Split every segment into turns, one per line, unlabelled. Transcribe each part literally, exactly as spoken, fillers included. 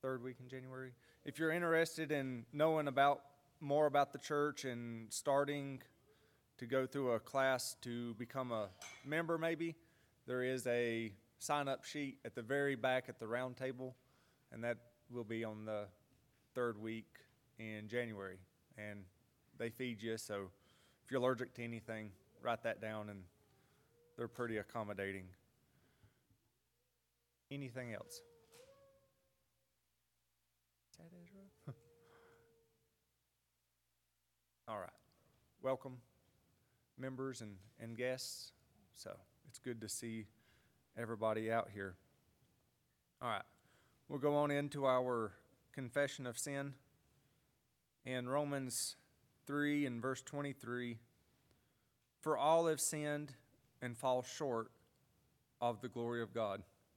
third week in January. If you're interested in knowing about more about the church and starting to go through a class to become a member, maybe, there is a sign-up sheet at the very back at the round table, and that will be on the third week in January. And they feed you, so if you're allergic to anything, write that down, and they're pretty accommodating. Anything else? Is that Ezra? All right. Welcome, members and, and guests. So it's good to see everybody out here. All right. We'll go on into our confession of sin. In Romans three and verse twenty-three, for all have sinned and fall short of the glory of God.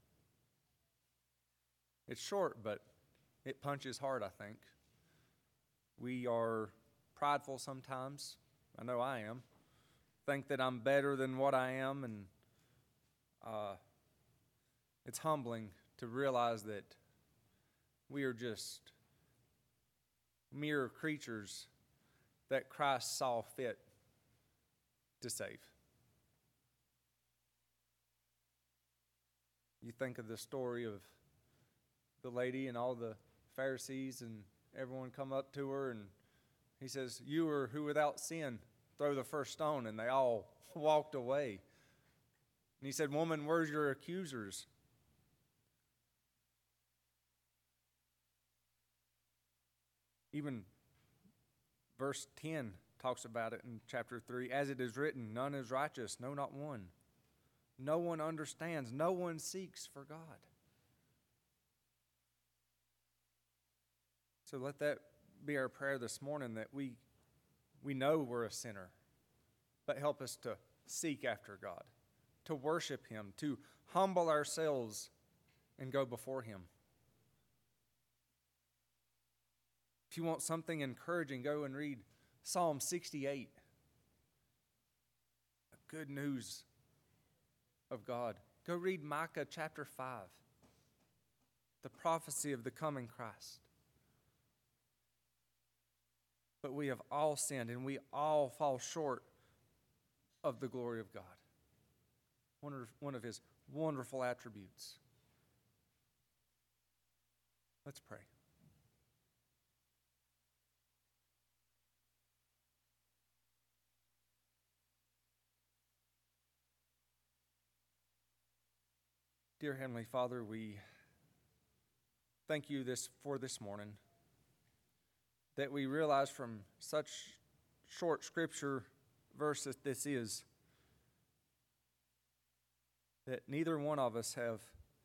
It's short, but it punches hard, I think. We are prideful sometimes. I know I am. Think that I'm better than what I am, and uh, it's humbling to realize that we are just mere creatures that Christ saw fit to save. You think of the story of the lady and all the Pharisees and everyone come up to her, and he says, you are who without sin throw the first stone, and they all walked away. And he said, woman, where's your accusers? Even verse ten talks about it in chapter three. As it is written, none is righteous, no, not one. No one understands, no one seeks for God. So let that be our prayer this morning, that we we know we're a sinner, but help us to seek after God, to worship Him, to humble ourselves and go before Him. If you want something encouraging, go and read Psalm sixty-eight. Good news of God. Go read Micah chapter five, the prophecy of the coming Christ. But we have all sinned, and we all fall short of the glory of God. One of, one of His wonderful attributes. Let's pray. Dear Heavenly Father, we thank you this for this morning, that we realize from such short scripture verse that this is, that neither one of us have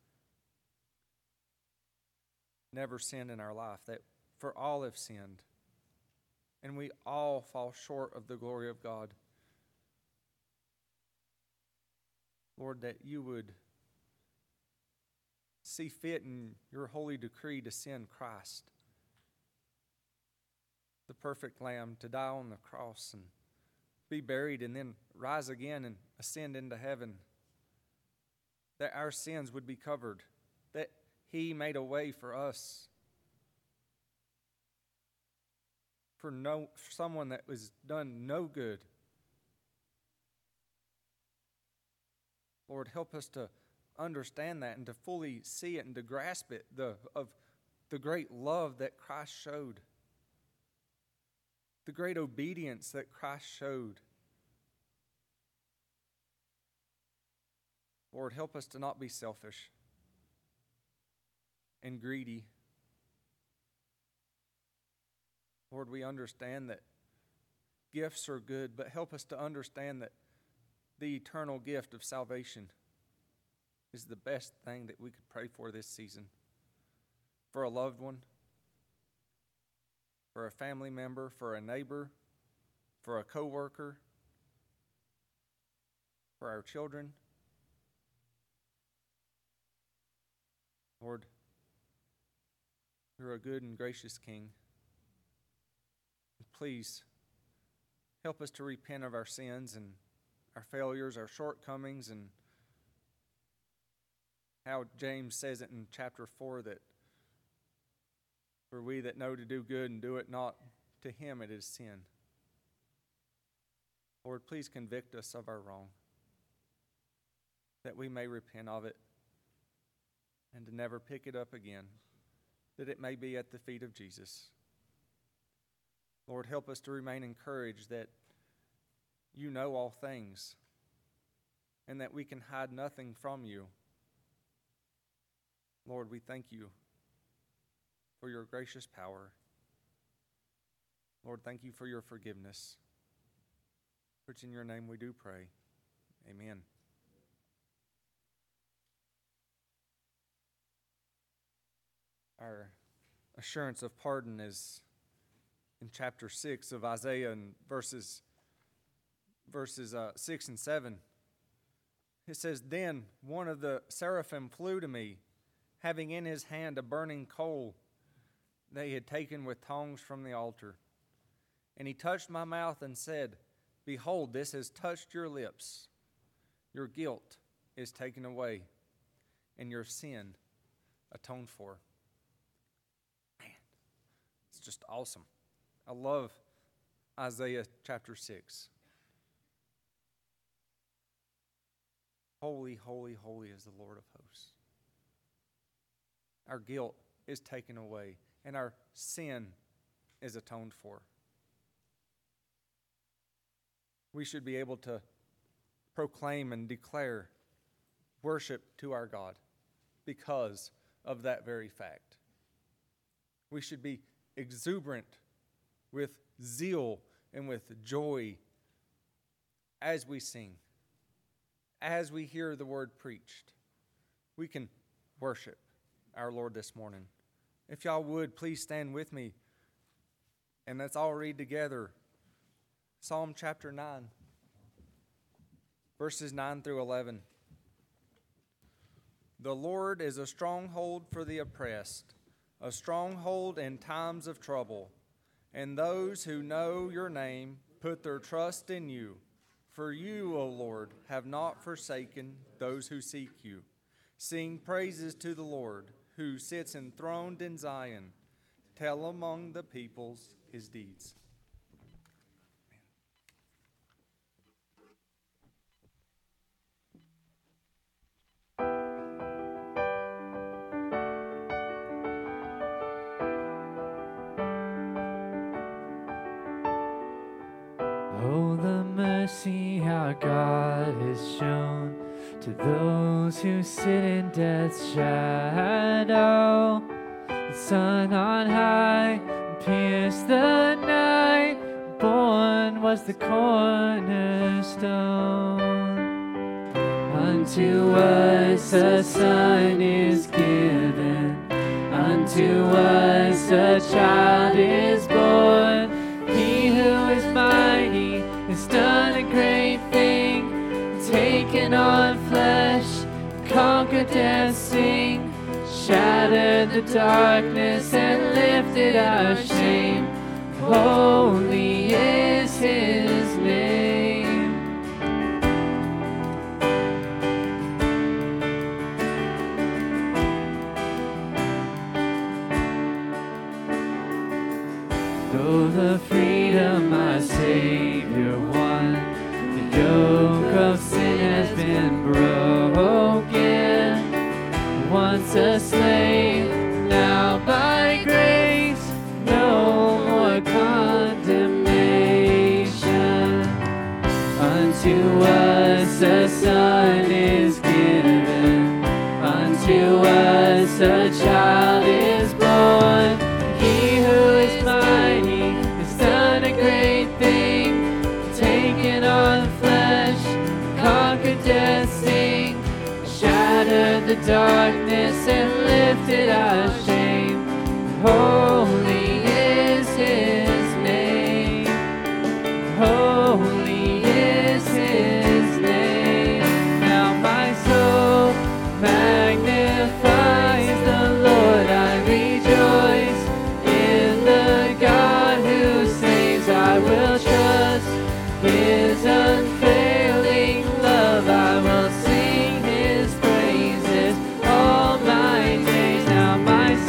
never sinned in our life, that for all have sinned, and we all fall short of the glory of God. Lord, that you would see fit in your holy decree to send Christ, the perfect Lamb, to die on the cross and be buried and then rise again and ascend into heaven, that our sins would be covered, that He made a way for us, for no for someone that was done no good. Lord, help us to understand that and to fully see it and to grasp it, the of the great love that Christ showed, the great obedience that Christ showed. Lord, help us to not be selfish and greedy. Lord, we understand that gifts are good, but help us to understand that the eternal gift of salvation is the best thing that we could pray for this season. For a loved one, for a family member, for a neighbor, for a coworker, for our children. Lord, you're a good and gracious King. Please help us to repent of our sins and our failures, our shortcomings, and how James says it in chapter four, that For we that know to do good and do it not, to him it is sin. Lord, please convict us of our wrong, that we may repent of it and to never pick it up again, that it may be at the feet of Jesus. Lord, help us to remain encouraged that you know all things and that we can hide nothing from you. Lord, we thank you for your gracious power. Lord, thank you for your forgiveness. For it's in your name we do pray. Amen. Our assurance of pardon is in chapter six of Isaiah, and verses verses uh, six and seven. It says, "Then one of the seraphim flew to me, having in his hand a burning coal that he had taken with tongs from the altar. And he touched my mouth and said, Behold, this has touched your lips. Your guilt is taken away, and your sin atoned for." Man, it's just awesome. I love Isaiah chapter six. Holy, holy, holy is the Lord of hosts. Our guilt is taken away, and our sin is atoned for. We should be able to proclaim and declare worship to our God because of that very fact. We should be exuberant with zeal and with joy as we sing, as we hear the word preached. We can worship our Lord this morning. If y'all would, please stand with me, and let's all read together Psalm chapter nine, verses nine through eleven. The Lord is a stronghold for the oppressed, a stronghold in times of trouble. And those who know your name put their trust in you. For you, O Lord, have not forsaken those who seek you. Sing praises to the Lord, who sits enthroned in Zion. Tell among the peoples his deeds.
Oh, the mercy our God has shown to those who sit in death's shadow. The sun on high pierced the night. Born was the cornerstone. Unto us a son is given. Unto us a child is born. He who is mighty has done a great thing, taken on flesh, conquered death, sing, shattered the darkness and lifted our shame. Holy is his name. Though the freedom our Savior won, the yoke of sin has been broken. Once a slave, now by grace, no more condemnation. Unto us a son is given, unto us a child is born. He who is mighty has done a great thing, taken on flesh, conquered death, sing, shattered the darkness and lifted our shame. Holy is his name. Holy is his name. Now my soul magnifies the Lord. I rejoice in the God who saves. I will trust his unfailing love. I will sing his praises all my days. Now my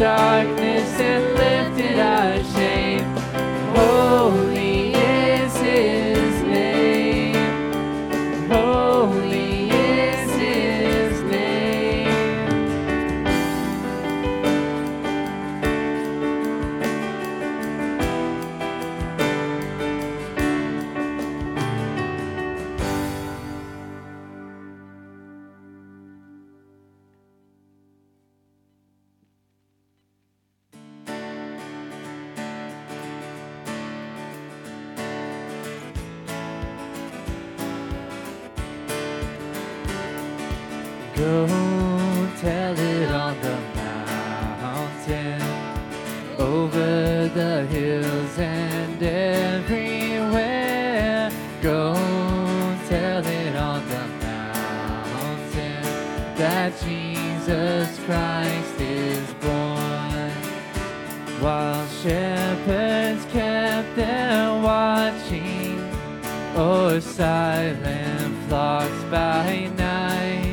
darkness and lifted our shame. Holy is his name. Holy is his name. Go tell it on the mountain, over the hills and everywhere. Go tell it on the mountain that Jesus Christ is born. While shepherds kept their watching o'er silent flocks by night,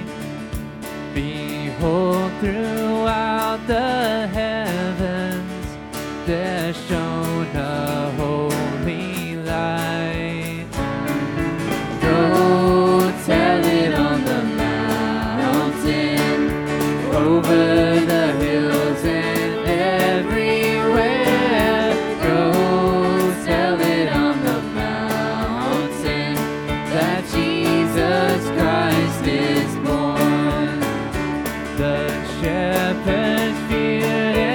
behold, throughout the heavens there shone a holy light. Go tell it on the mountain, over the hills and everywhere. Go tell it on the mountain that Jesus Christ is born. The shepherds feared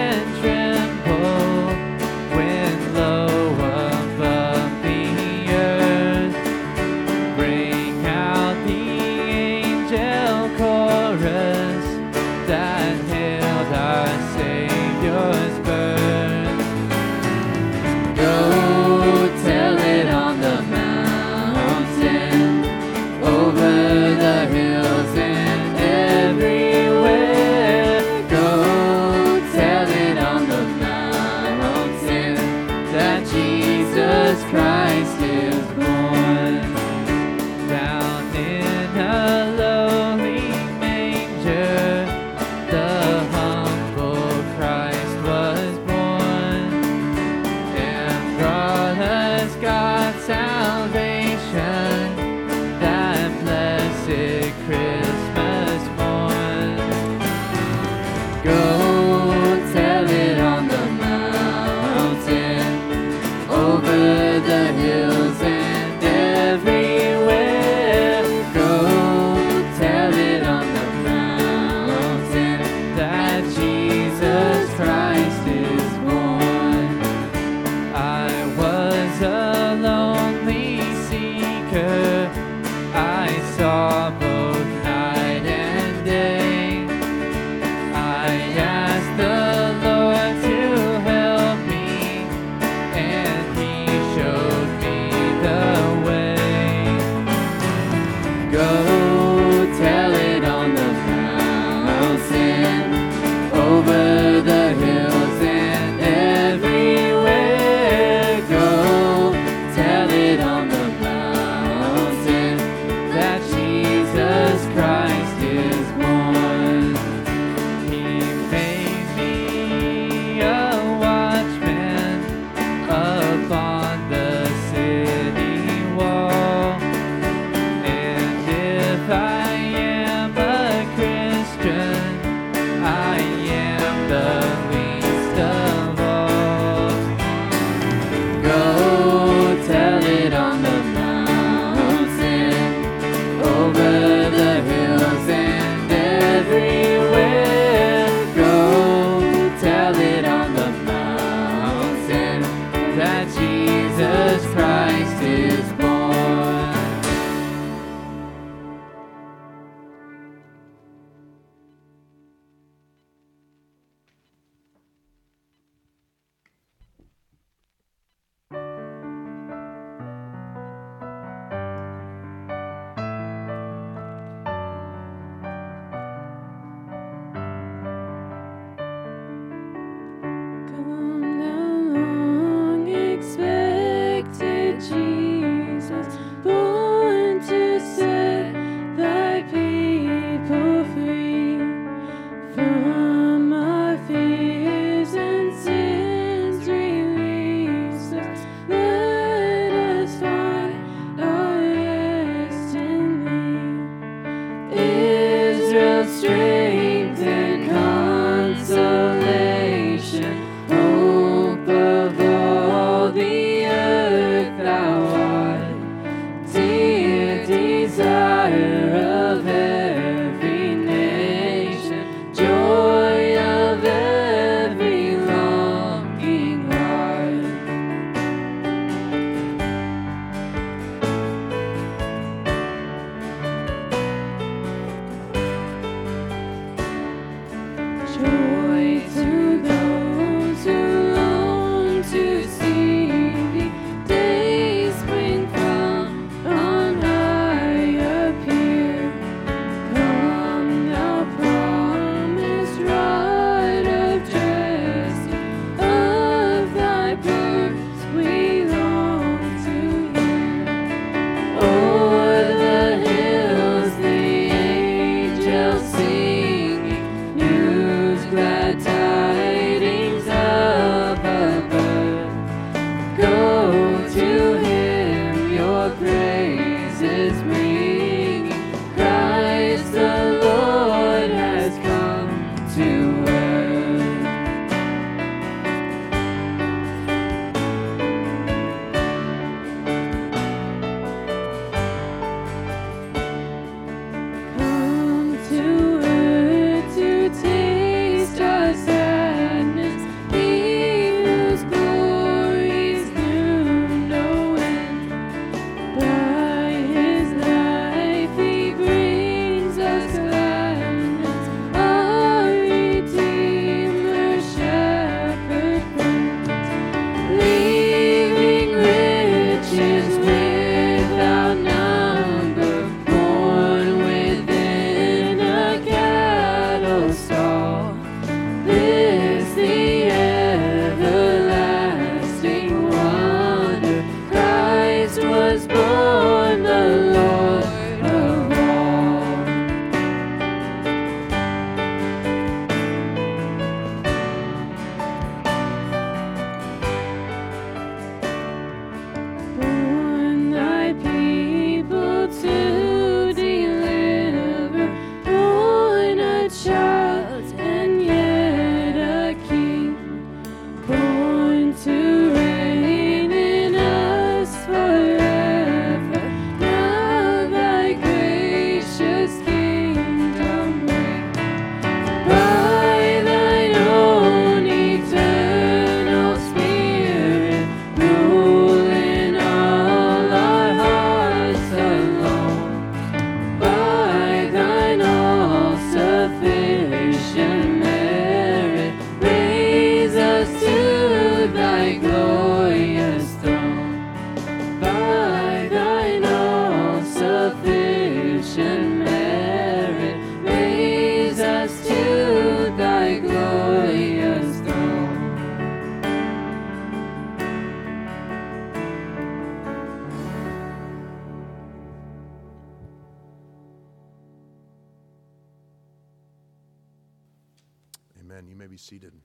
be seated.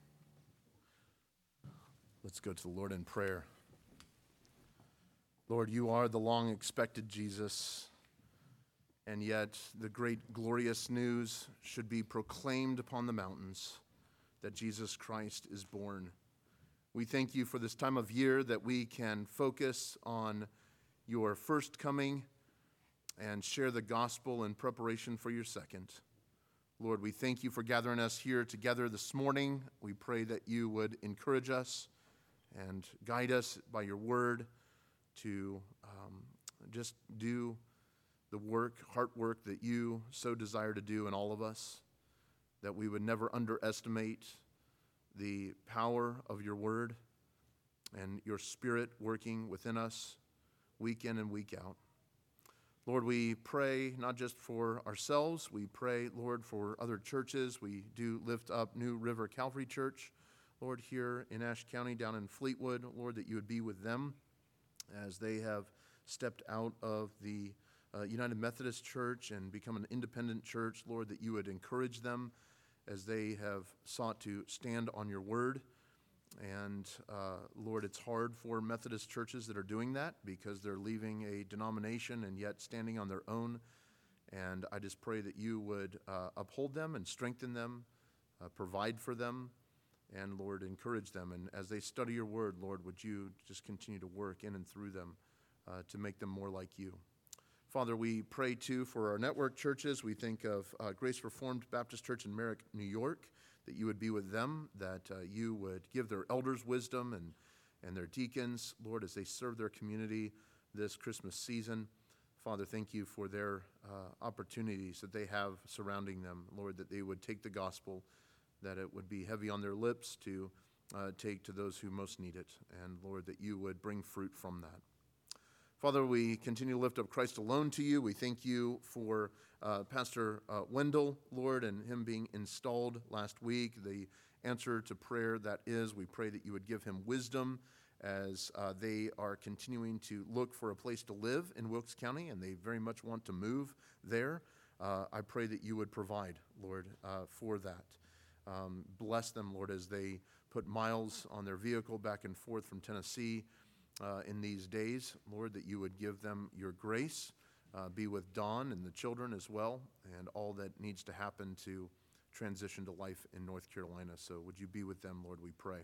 Let's go to the Lord in prayer. Lord, you are the long-expected Jesus, and yet the great glorious news should be proclaimed upon the mountains that Jesus Christ is born. We thank you for this time of year that we can focus on your first coming and share the gospel in preparation for your second. Lord, we thank you for gathering us here together this morning. We pray that you would encourage us and guide us by your word to um, just do the work, heart work that you so desire to do in all of us, that we would never underestimate the power of your word and your spirit working within us week in and week out. Lord, we pray not just for ourselves, we pray, Lord, for other churches. We do lift up New River Calvary Church, Lord, here in Ashe County, down in Fleetwood, Lord, that you would be with them as they have stepped out of the uh, United Methodist Church and become an independent church, Lord, that you would encourage them as they have sought to stand on your word. And uh, Lord, it's hard for Methodist churches that are doing that because they're leaving a denomination and yet standing on their own. And I just pray that you would uh, uphold them and strengthen them, uh, provide for them, and Lord, encourage them. And as they study your word, Lord, would you just continue to work in and through them uh, to make them more like you. Father, we pray too for our network churches. We think of uh, Grace Reformed Baptist Church in Merrick, New York, that you would be with them, that uh, you would give their elders wisdom and, and their deacons, Lord, as they serve their community this Christmas season. Father, thank you for their uh, opportunities that they have surrounding them, Lord, that they would take the gospel, that it would be heavy on their lips to uh, take to those who most need it, and Lord, that you would bring fruit from that. Father, we continue to lift up Christ alone to you. We thank you for uh, Pastor uh, Wendell, Lord, and him being installed last week. The answer to prayer that is, we pray that you would give him wisdom as uh, they are continuing to look for a place to live in Wilkes County, and they very much want to move there. Uh, I pray that you would provide, Lord, uh, for that. Um, bless them, Lord, as they put miles on their vehicle back and forth from Tennessee uh, in these days. Lord, that you would give them your grace, uh, be with Dawn and the children as well, and all that needs to happen to transition to life in North Carolina. So would you be with them, Lord, we pray.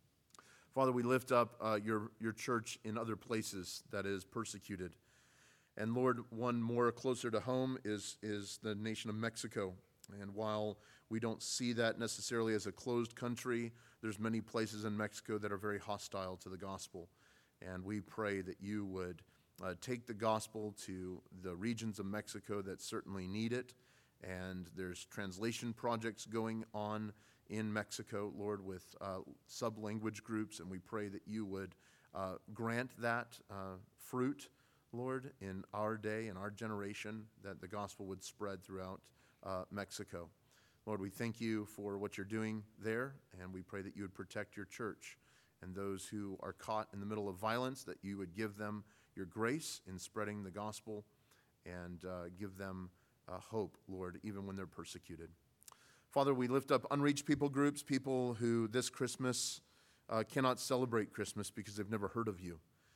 Father, we lift up uh, your, your church in other places that is persecuted. And Lord, one more closer to home is, is the nation of Mexico. And while we don't see that necessarily as a closed country, there's many places in Mexico that are very hostile to the gospel. And we pray that you would uh, take the gospel to the regions of Mexico that certainly need it. And there's translation projects going on in Mexico, Lord, with uh, sub-language groups. And we pray that you would uh, grant that uh, fruit, Lord, in our day, in our generation, that the gospel would spread throughout uh, Mexico. Lord, we thank you for what you're doing there, and we pray that you would protect your church and those who are caught in the middle of violence, that you would give them your grace in spreading the gospel and uh, give them uh, hope, Lord, even when they're persecuted. Father, we lift up unreached people groups, people who this Christmas uh, cannot celebrate Christmas because they've never heard of you.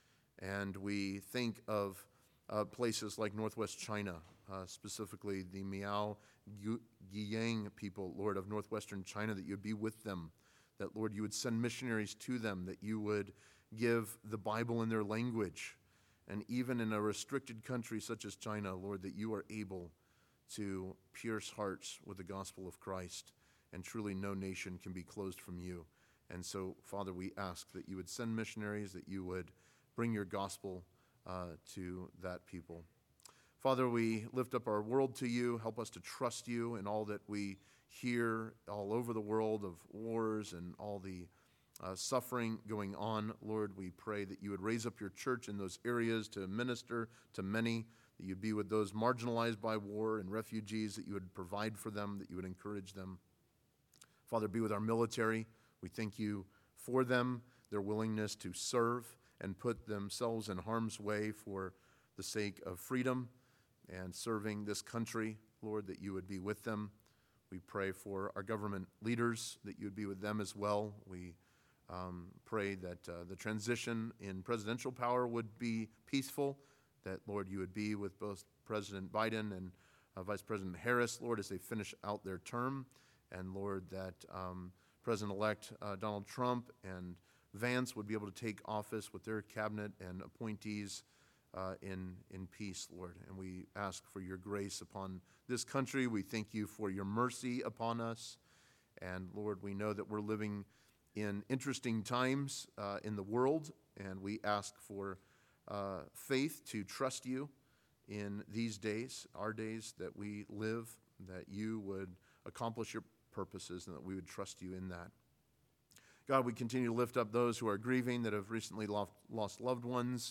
And we think of uh, places like Northwest China, uh, specifically the Miao Guiyang people, Lord, of Northwestern China, that you'd be with them, that, Lord, you would send missionaries to them, that you would give the Bible in their language. And even in a restricted country such as China, Lord, that you are able to pierce hearts with the gospel of Christ, and truly no nation can be closed from you. And so, Father, we ask that you would send missionaries, that you would bring your gospel uh, to that people. Father, we lift up our world to you. Help us to trust you in all that we hear all over the world of wars and all the uh, suffering going on. Lord, we pray that you would raise up your church in those areas to minister to many, that you'd be with those marginalized by war and refugees, that you would provide for them, that you would encourage them. Father, be with our military. We thank you for them, their willingness to serve and put themselves in harm's way for the sake of freedom and serving this country. Lord, that you would be with them. We pray for our government leaders, that you would be with them as well. We um, pray that uh, the transition in presidential power would be peaceful, that, Lord, you would be with both President Biden and uh, Vice President Harris, Lord, as they finish out their term. And, Lord, that um, President-elect uh, Donald Trump and Vance would be able to take office with their cabinet and appointees uh, in, in peace, Lord. And we ask for your grace upon this country. We thank you for your mercy upon us. And, Lord, we know that we're living in interesting times uh, in the world, and we ask for uh, faith to trust you in these days, our days that we live, that you would accomplish your purposes and that we would trust you in that. God, we continue to lift up those who are grieving, that have recently lost, lost loved ones.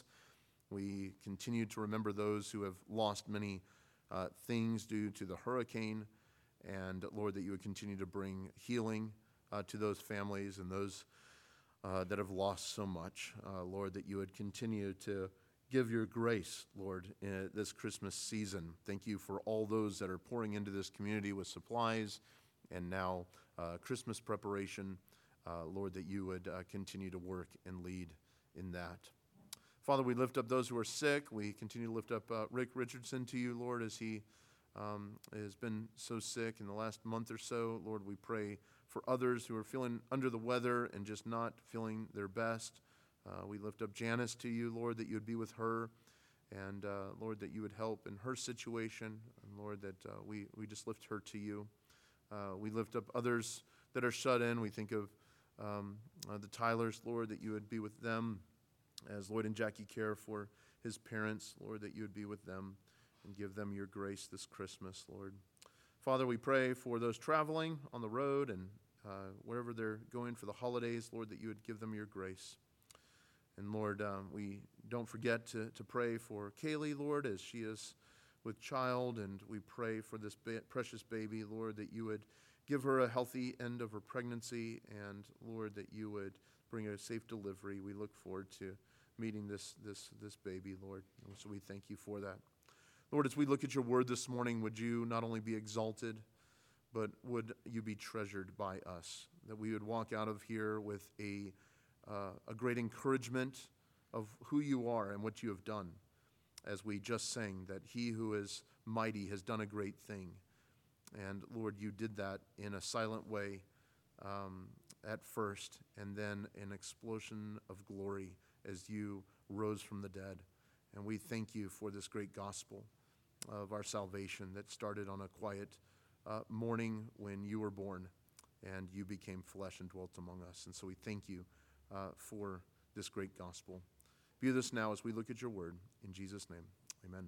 We continue to remember those who have lost many uh, things due to the hurricane. And, Lord, that you would continue to bring healing uh, to those families and those uh, that have lost so much. Uh, Lord, that you would continue to give your grace, Lord, in this Christmas season. Thank you for all those that are pouring into this community with supplies and now uh, Christmas preparation. Uh, Lord, that you would uh, continue to work and lead in that. Father, we lift up those who are sick. We continue to lift up uh, Rick Richardson to you, Lord, as he um, has been so sick in the last month or so. Lord, we pray for others who are feeling under the weather and just not feeling their best. Uh, we lift up Janice to you, Lord, that you would be with her. And, uh, Lord, that you would help in her situation. And, Lord, that uh, we, we just lift her to you. Uh, we lift up others that are shut in. We think of Um, uh, the Tylers, Lord, that you would be with them as Lloyd and Jackie care for his parents, Lord, that you would be with them and give them your grace this Christmas, Lord. Father, we pray for those traveling on the road and uh, wherever they're going for the holidays, Lord, that you would give them your grace. And Lord, um, we don't forget to, to pray for Kaylee, Lord, as she is with child, and we pray for this ba- precious baby, Lord, that you would give her a healthy end of her pregnancy, and, Lord, that you would bring a safe delivery. We look forward to meeting this, this, this baby, Lord. And so we thank you for that. Lord, as we look at your word this morning, would you not only be exalted, but would you be treasured by us, that we would walk out of here with a, uh, a great encouragement of who you are and what you have done, as we just sang, that he who is mighty has done a great thing. And, Lord, you did that in a silent way um, at first, and then an explosion of glory as you rose from the dead. And we thank you for this great gospel of our salvation that started on a quiet uh, morning when you were born and you became flesh and dwelt among us. And so we thank you uh, for this great gospel. Be with us now as we look at your word. In Jesus' name, amen.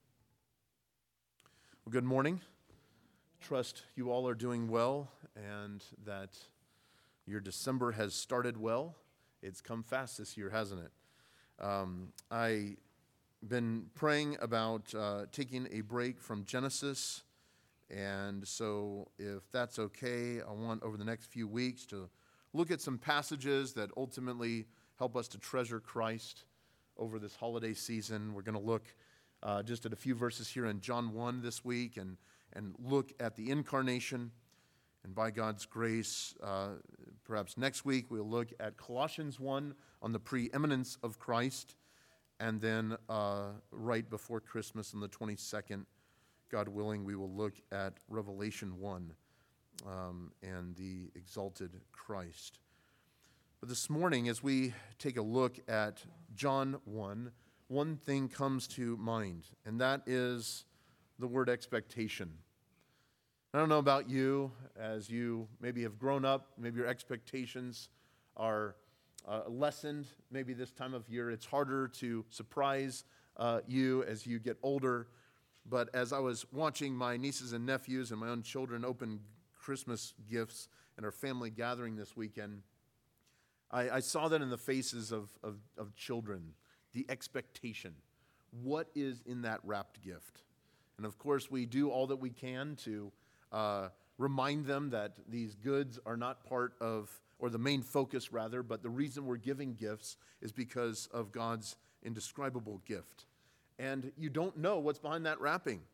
Well, good morning. Trust you all are doing well and that your December has started well. It's come fast this year, hasn't it? Um, I've been praying about uh, taking a break from Genesis, and so if that's okay, I want over the next few weeks to look at some passages that ultimately help us to treasure Christ over this holiday season. We're going to look uh, just at a few verses here in John one this week, and and look at the incarnation. And by God's grace, uh, perhaps next week we'll look at Colossians one on the preeminence of Christ. And then uh, right before Christmas on the twenty-second, God willing, we will look at Revelation one um, and the exalted Christ. But this morning, as we take a look at John one, one thing comes to mind, and that is the word expectation. I don't know about you, as you maybe have grown up, maybe your expectations are uh, lessened. Maybe this time of year it's harder to surprise uh, you as you get older. But as I was watching my nieces and nephews and my own children open Christmas gifts in our family gathering this weekend, I, I saw that in the faces of, of, of children, the expectation. What is in that wrapped gift? And of course, we do all that we can to uh, remind them that these goods are not part of, or the main focus rather, but the reason we're giving gifts is because of God's indescribable gift. And you don't know what's behind that wrapping.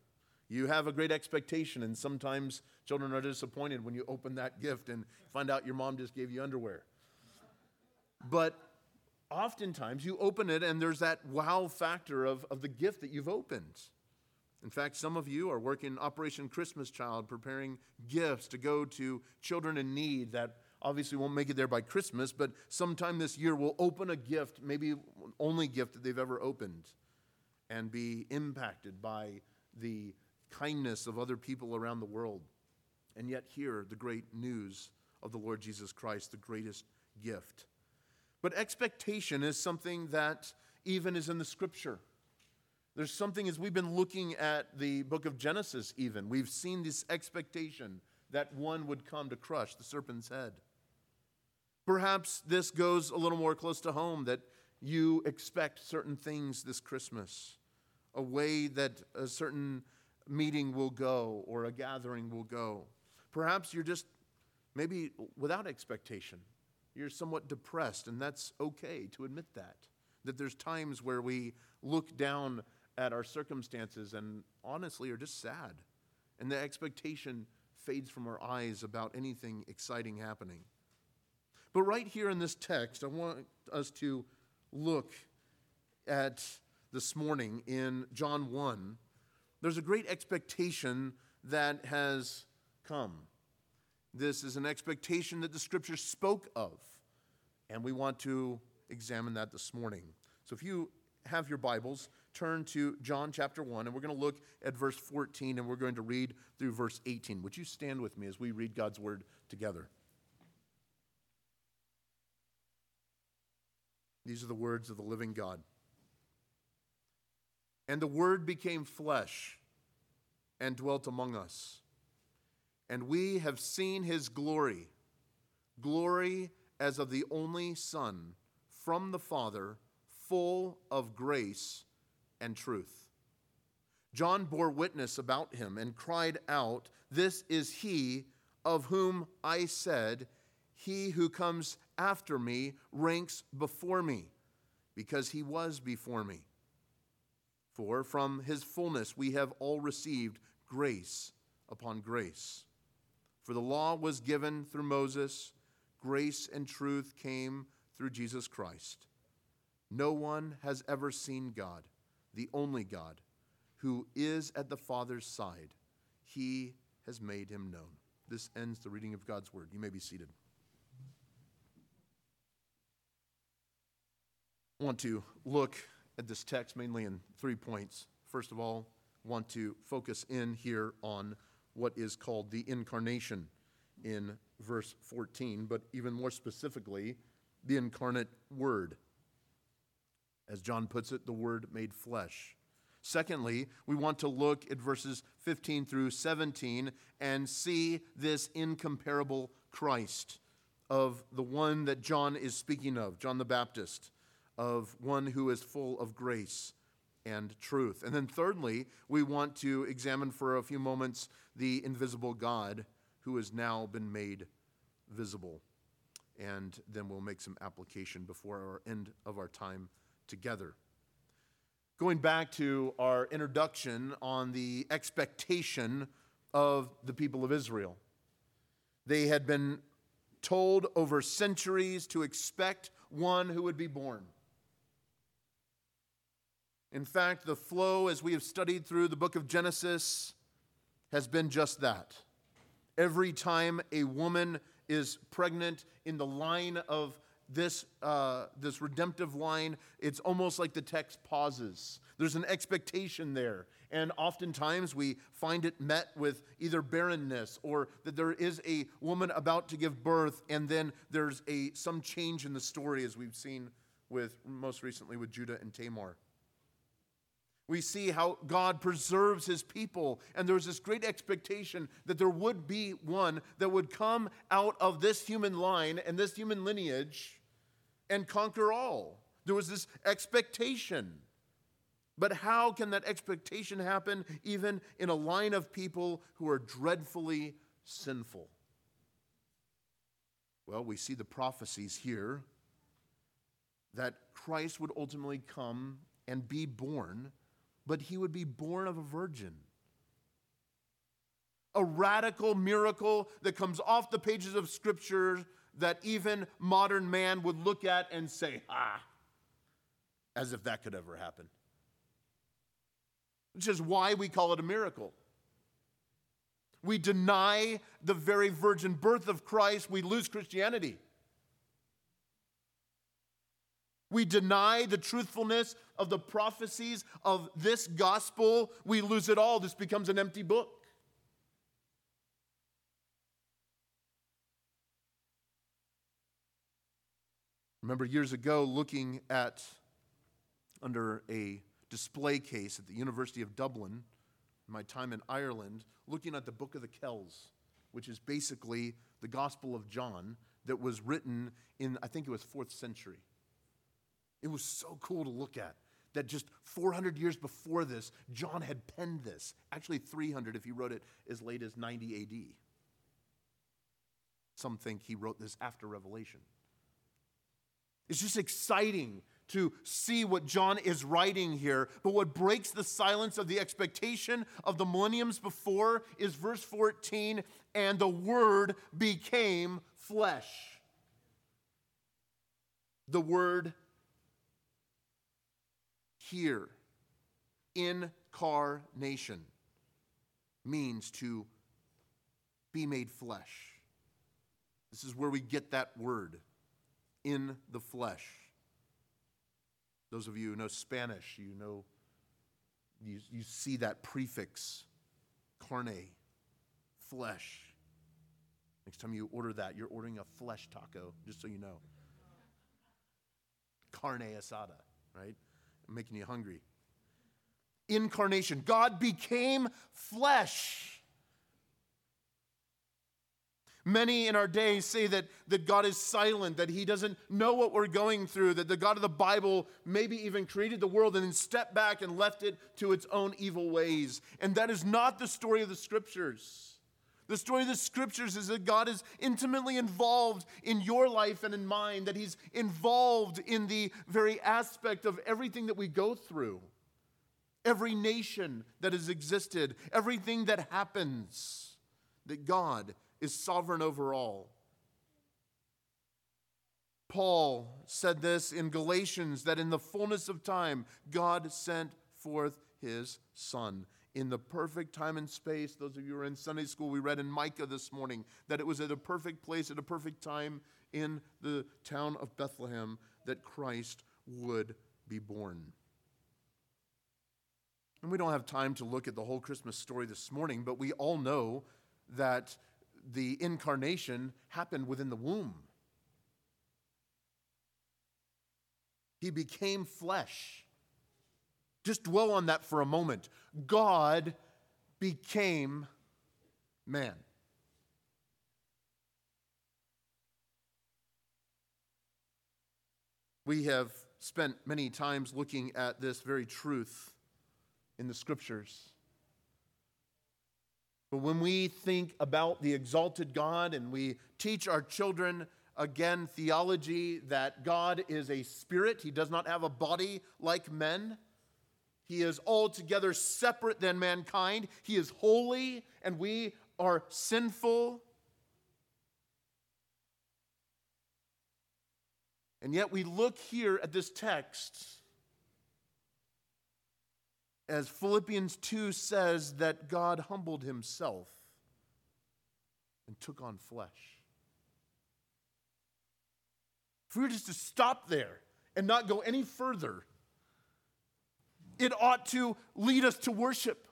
You have a great expectation, and sometimes children are disappointed when you open that gift and find out your mom just gave you underwear. But oftentimes you open it and there's that wow factor of, of the gift that you've opened. In fact, some of you are working Operation Christmas Child, preparing gifts to go to children in need that obviously won't make it there by Christmas, but sometime this year will open a gift, maybe only gift that they've ever opened, and be impacted by the kindness of other people around the world, and yet hear the great news of the Lord Jesus Christ, the greatest gift. But expectation is something that even is in the Scripture. There's something, as we've been looking at the book of Genesis even, we've seen this expectation that one would come to crush the serpent's head. Perhaps this goes a little more close to home, that you expect certain things this Christmas, a way that a certain meeting will go or a gathering will go. Perhaps you're just maybe without expectation. You're somewhat depressed, and that's okay to admit that. That there's times where we look down at our circumstances and honestly are just sad. And the expectation fades from our eyes about anything exciting happening. But right here in this text, I want us to look at this morning in John one. There's a great expectation that has come. This is an expectation that the Scripture spoke of, and we want to examine that this morning. So if you have your Bibles, turn to John chapter one, and we're going to look at verse fourteen, and we're going to read through verse eighteen. Would you stand with me as we read God's word together? These are the words of the living God. And the Word became flesh and dwelt among us. And we have seen his glory, glory as of the only Son from the Father, full of grace and truth. John bore witness about him and cried out, "This is he of whom I said, 'He who comes after me ranks before me, because he was before me.' For from his fullness we have all received grace upon grace. For the law was given through Moses, grace and truth came through Jesus Christ. No one has ever seen God, the only God, who is at the Father's side. He has made him known." This ends the reading of God's word. You may be seated. I want to look at this text mainly in three points. First of all, I want to focus in here on what is called the incarnation in verse fourteen, but even more specifically, the incarnate Word. As John puts it, the Word made flesh. Secondly, we want to look at verses fifteen through seventeen and see this incomparable Christ of the one that John is speaking of, John the Baptist, of one who is full of grace and truth. And then thirdly, we want to examine for a few moments the invisible God who has now been made visible. And then we'll make some application before our end of our time together. Going back to our introduction on the expectation of the people of Israel. They had been told over centuries to expect one who would be born. In fact, the flow, as we have studied through the book of Genesis, has been just that. Every time a woman is pregnant in the line of this, uh, this redemptive line, it's almost like the text pauses. There's an expectation there. And oftentimes we find it met with either barrenness or that there is a woman about to give birth, and then there's a some change in the story, as we've seen with most recently with Judah and Tamar. We see how God preserves his people, and there's this great expectation that there would be one that would come out of this human line and this human lineage and conquer all. There was this expectation. But how can that expectation happen even in a line of people who are dreadfully sinful? Well, we see the prophecies here that Christ would ultimately come and be born, but he would be born of a virgin. a radical miracle that comes off the pages of Scripture that even modern man would look at and say, ah, as if that could ever happen. Which is why we call it a miracle. We deny the very virgin birth of Christ, we lose Christianity. We deny the truthfulness of the prophecies of this gospel, we lose it all. This becomes an empty book. Remember years ago looking at, under a display case at the University of Dublin, my time in Ireland, looking at the Book of the Kells, which is basically the Gospel of John that was written in, I think it was fourth century. It was so cool to look at that just four hundred years before this, John had penned this. Actually three hundred if he wrote it as late as ninety A D. Some think he wrote this after Revelation. It's just exciting to see what John is writing here. But what breaks the silence of the expectation of the millenniums before is verse fourteen, and the Word became flesh. The word here, incarnation, means to be made flesh. This is where we get that word, in the flesh. Those of you who know Spanish, you know, you, you see that prefix, carne, flesh. Next time you order that, you're ordering a flesh taco, just so you know. Carne asada, right? I'm making you hungry. Incarnation. God became flesh. Many in our day say that, that God is silent, that he doesn't know what we're going through, that the God of the Bible maybe even created the world and then stepped back and left it to its own evil ways. And that is not the story of the Scriptures. The story of the Scriptures is that God is intimately involved in your life and in mine, that he's involved in the very aspect of everything that we go through. Every nation that has existed, everything that happens, that God is sovereign over all. Paul said this in Galatians, that in the fullness of time, God sent forth his Son. In the perfect time and space, those of you who are in Sunday school, we read in Micah this morning, that it was at a perfect place, at a perfect time in the town of Bethlehem, that Christ would be born. And we don't have time to look at the whole Christmas story this morning, but we all know that the incarnation happened within the womb. He became flesh. Just dwell on that for a moment. God became man. We have spent many times looking at this very truth in the Scriptures. But when we think about the exalted God and we teach our children, again, theology that God is a spirit, he does not have a body like men. He is altogether separate than mankind. He is holy and we are sinful. And yet we look here at this text as Philippians two says that God humbled himself and took on flesh. If we were just to stop there and not go any further, it ought to lead us to worship.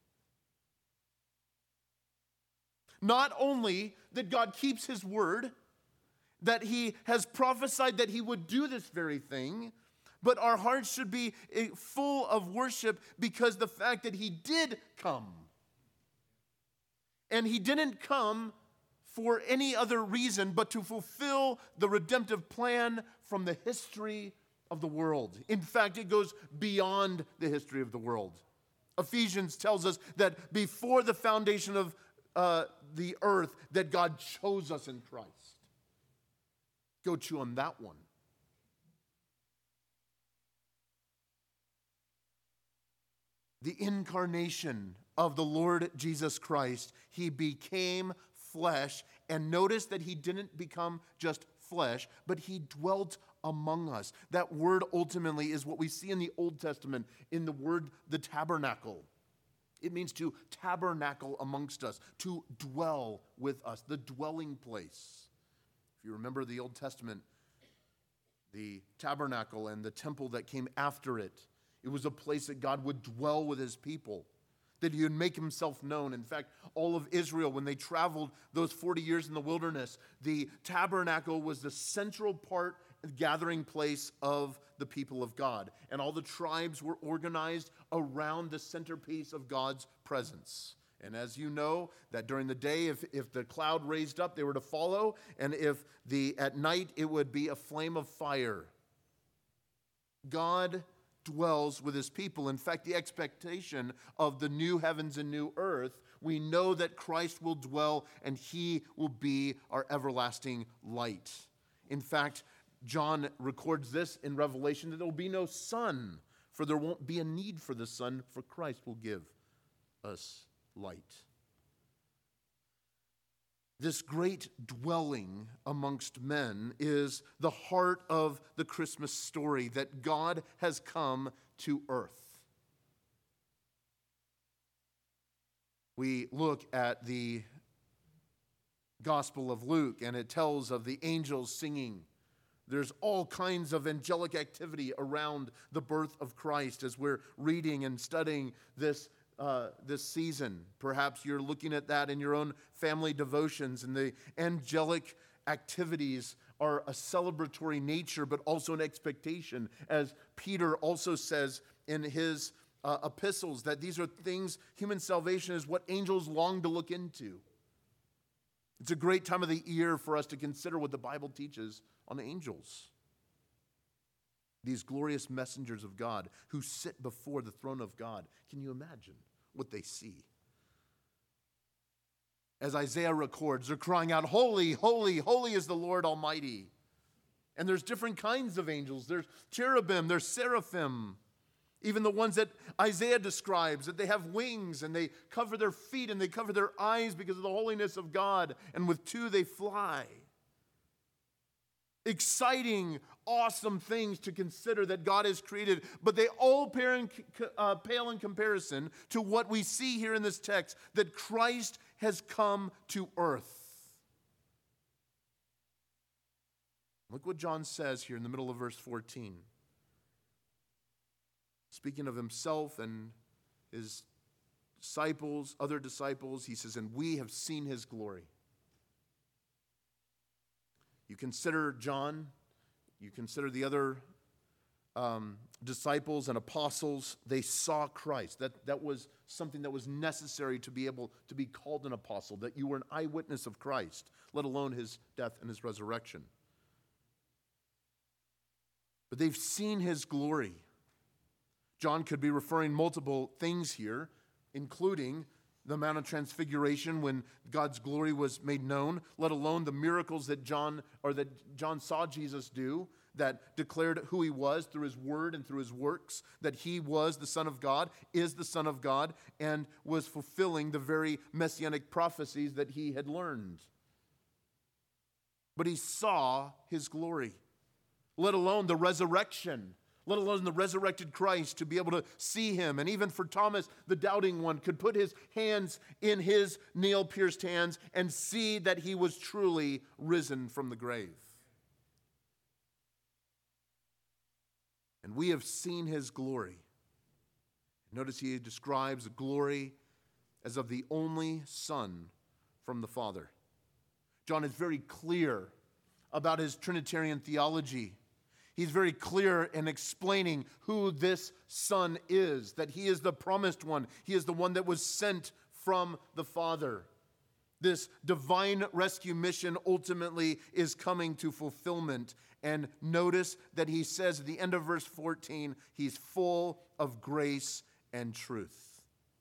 Not only that God keeps his word, that he has prophesied that he would do this very thing, but our hearts should be full of worship because the fact that he did come. And he didn't come for any other reason but to fulfill the redemptive plan from the history of the world. In fact, it goes beyond the history of the world. Ephesians tells us that before the foundation of uh, the earth, that God chose us in Christ. Go chew on that one. The incarnation of the Lord Jesus Christ, he became flesh. And notice that he didn't become just flesh, but he dwelt among us. That word ultimately is what we see in the Old Testament in the word the tabernacle. It means to tabernacle amongst us, to dwell with us, the dwelling place. If you remember the Old Testament, the tabernacle and the temple that came after it, it was a place that God would dwell with his people, that he would make himself known. In fact, all of Israel, when they traveled those forty years in the wilderness, the tabernacle was the central part, gathering place of the people of God. And all the tribes were organized around the centerpiece of God's presence. And as you know, that during the day, if, if the cloud raised up, they were to follow. And if the at night, it would be a flame of fire. God dwells with his people. In fact, the expectation of the new heavens and new earth, we know that Christ will dwell and he will be our everlasting light. In fact, John records this in Revelation, that there will be no sun, for there won't be a need for the sun, for Christ will give us light. This great dwelling amongst men is the heart of the Christmas story, that God has come to earth. We look at the Gospel of Luke, and it tells of the angels singing. There's all kinds of angelic activity around the birth of Christ as we're reading and studying this uh, this season. Perhaps you're looking at that in your own family devotions, and the angelic activities are a celebratory nature, but also an expectation, as Peter also says in his uh, epistles, that these are things, human salvation is what angels long to look into. It's a great time of the year for us to consider what the Bible teaches on angels. These glorious messengers of God who sit before the throne of God. Can you imagine what they see? As Isaiah records, they're crying out, "Holy, holy, holy is the Lord Almighty." And there's different kinds of angels. There's cherubim, there's seraphim. Even the ones that Isaiah describes, that they have wings and they cover their feet and they cover their eyes because of the holiness of God. And with two they fly. Exciting, awesome things to consider that God has created, but they all pale in, uh, pale in comparison to what we see here in this text, that Christ has come to earth. Look what John says here in the middle of verse fourteen. Speaking of himself and his disciples, other disciples, he says, "And we have seen his glory." You consider John, you consider the other um, disciples and apostles, they saw Christ. That, that was something that was necessary to be able to be called an apostle, that you were an eyewitness of Christ, let alone his death and his resurrection. But they've seen his glory. John could be referring multiple things here, including the Mount of Transfiguration when God's glory was made known, let alone the miracles that John or that John saw Jesus do that declared who he was through his word and through his works, that he was the Son of God, is the Son of God, and was fulfilling the very messianic prophecies that he had learned. But he saw his glory, let alone the resurrection, let alone the resurrected Christ, to be able to see him. And even for Thomas, the doubting one, could put his hands in his nail-pierced hands and see that he was truly risen from the grave. And we have seen his glory. Notice he describes the glory as of the only Son from the Father. John is very clear about his Trinitarian theology. He's very clear in explaining who this Son is, that he is the promised one. He is the one that was sent from the Father. This divine rescue mission ultimately is coming to fulfillment. And notice that he says at the end of verse fourteen, he's full of grace and truth.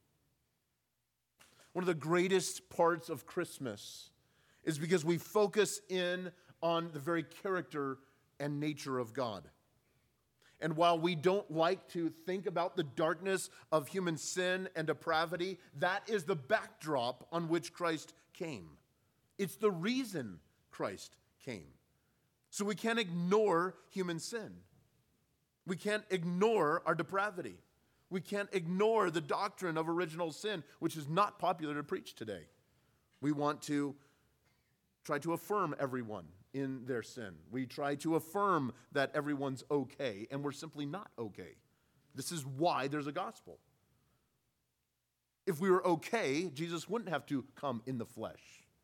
One of the greatest parts of Christmas is because we focus in on the very character and nature of God. And while we don't like to think about the darkness of human sin and depravity, that is the backdrop on which Christ came. It's the reason Christ came. So we can't ignore human sin. We can't ignore our depravity. We can't ignore the doctrine of original sin, which is not popular to preach today. We want to try to affirm everyone in their sin. We try to affirm that everyone's okay, and we're simply not okay. This is why there's a gospel. If we were okay, Jesus wouldn't have to come in the flesh.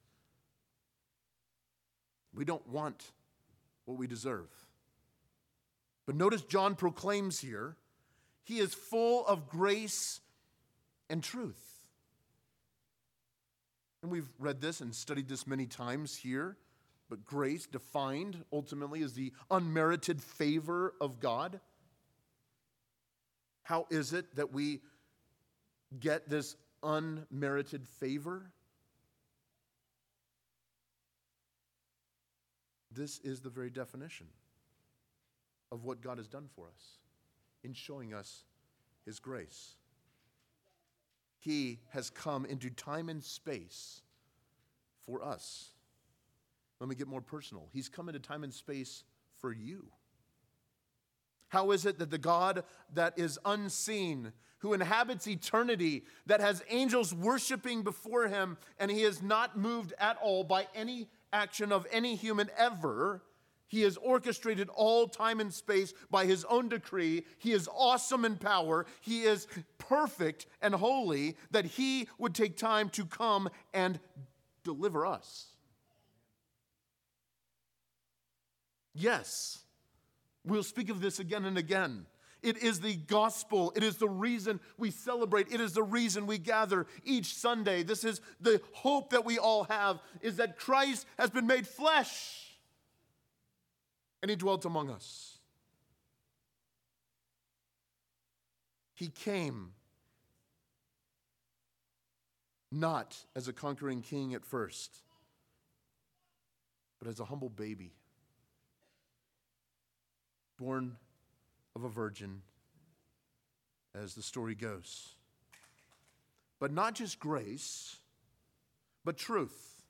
We don't want what we deserve. But notice John proclaims here, he is full of grace and truth. And we've read this and studied this many times here, but grace defined ultimately as the unmerited favor of God. How is it that we get this unmerited favor? This is the very definition of what God has done for us in showing us his grace. He has come into time and space for us. Let me get more personal. He's come into time and space for you. How is it that the God that is unseen, who inhabits eternity, that has angels worshiping before him, and he is not moved at all by any action of any human ever, he has orchestrated all time and space by his own decree. He is awesome in power. He is perfect and holy, that he would take time to come and deliver us. Yes, we'll speak of this again and again. It is the gospel. It is the reason we celebrate. It is the reason we gather each Sunday. This is the hope that we all have, is that Christ has been made flesh and he dwelt among us. He came not as a conquering king at first, but as a humble baby, born of a virgin, as the story goes. But not just grace, but truth.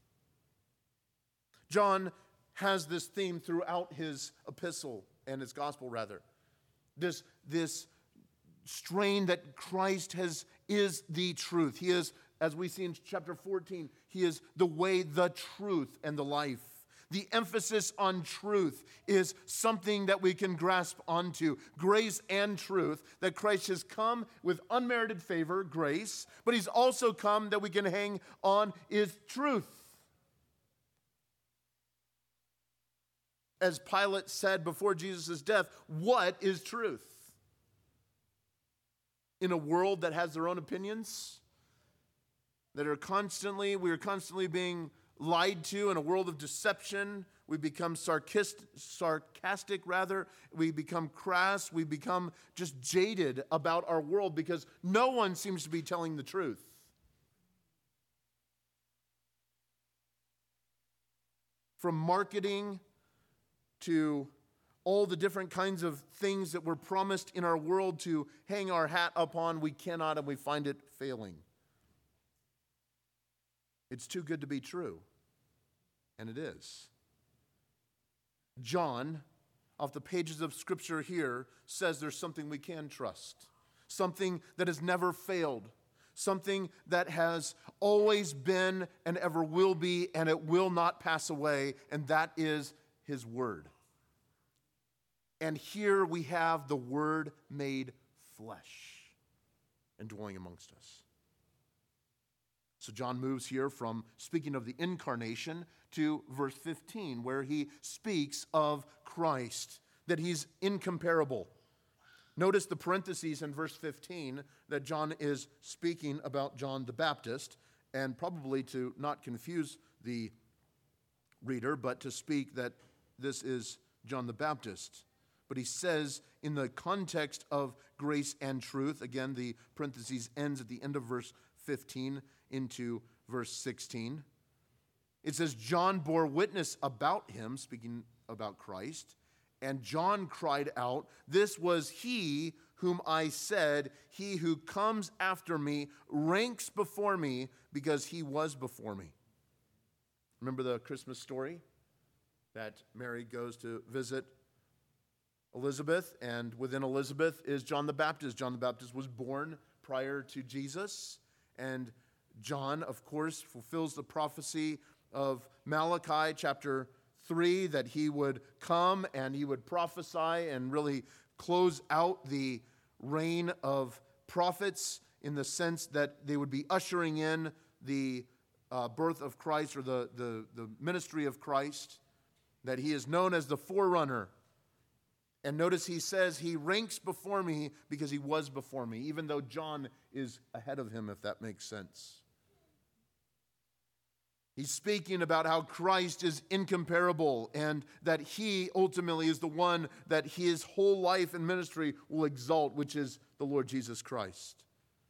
John has this theme throughout his epistle and his gospel, rather. This, this strain that Christ has is the truth. He is, as we see in chapter fourteen, he is the way, the truth, and the life. The emphasis on truth is something that we can grasp onto. Grace and truth, that Christ has come with unmerited favor, grace, but he's also come that we can hang on is truth. As Pilate said before Jesus' death, what is truth? In a world that has their own opinions, that are constantly, we are constantly being lied to, in a world of deception, we become sarcastic, sarcastic rather, we become crass, we become just jaded about our world because no one seems to be telling the truth. From marketing to all the different kinds of things that we're promised in our world to hang our hat upon, we cannot, and we find it failing. It's too good to be true. And it is. John, off the pages of Scripture here, says there's something we can trust. Something that has never failed. Something that has always been and ever will be, and it will not pass away, and that is his word. And here we have the word made flesh and dwelling amongst us. So John moves here from speaking of the incarnation to verse fifteen, where he speaks of Christ, that he's incomparable. Notice the parentheses in verse fifteen that John is speaking about John the Baptist, and probably to not confuse the reader, but to speak that this is John the Baptist. But he says in the context of grace and truth, again, the parentheses ends at the end of verse fifteen into verse sixteen. It says, John bore witness about him, speaking about Christ, And John cried out, "This was he whom I said, he who comes after me ranks before me because he was before me." Remember the Christmas story that Mary goes to visit Elizabeth, and within Elizabeth is John the Baptist. John the Baptist was born prior to Jesus, and John, of course, fulfills the prophecy of Malachi chapter three, that he would come and he would prophesy and really close out the reign of prophets in the sense that they would be ushering in the uh, birth of Christ, or the, the, the ministry of Christ, that he is known as the forerunner. And notice he says he ranks before me because he was before me, even though John is ahead of him, if that makes sense. He's speaking about how Christ is incomparable and that he ultimately is the one that his whole life and ministry will exalt, which is the Lord Jesus Christ.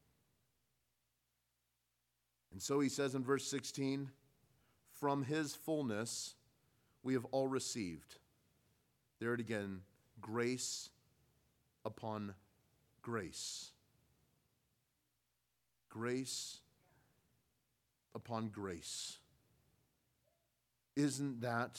And so he says in verse sixteen, "From his fullness we have all received." There it again, grace upon grace. Grace upon grace. Isn't that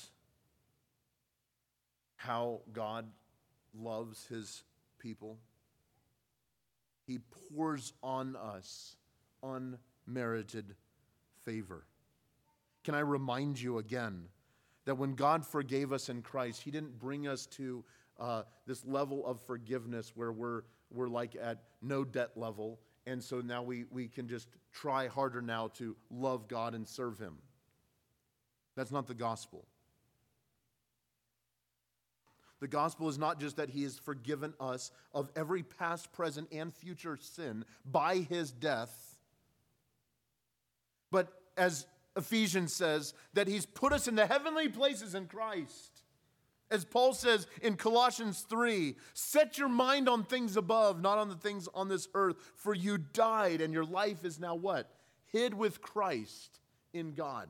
how God loves his people? He pours on us unmerited favor. Can I remind you again that when God forgave us in Christ, he didn't bring us to uh, this level of forgiveness where we're, we're like at no debt level, and so now we, we can just try harder now to love God and serve him. That's not the gospel. The gospel is not just that he has forgiven us of every past, present, and future sin by his death, but as Ephesians says, that he's put us in the heavenly places in Christ. As Paul says in Colossians three, "Set your mind on things above, not on the things on this earth, for you died, and your life is now" what? Hid with Christ in God.